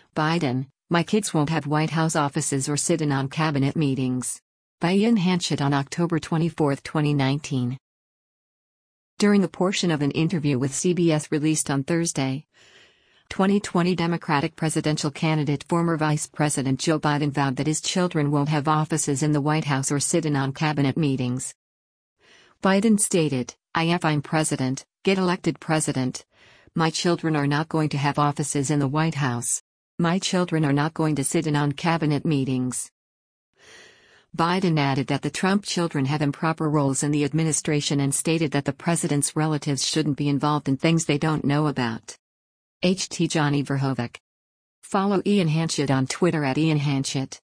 Biden, my kids won't have White House offices or sit in on cabinet meetings. By Ian Hanchett on October 24, 2019. During a portion of an interview with CBS released on Thursday, 2020 Democratic presidential candidate former Vice President Joe Biden vowed that his children won't have offices in the White House or sit in on cabinet meetings. Biden stated, "If I'm president, get elected president. My children are not going to have offices in the White House. My children are not going to sit in on cabinet meetings." Biden added that the Trump children have improper roles in the administration and stated that the president's relatives shouldn't be involved in things they don't know about. Johnny Verhoeven. Follow Ian Hanchett on Twitter @IanHanchett.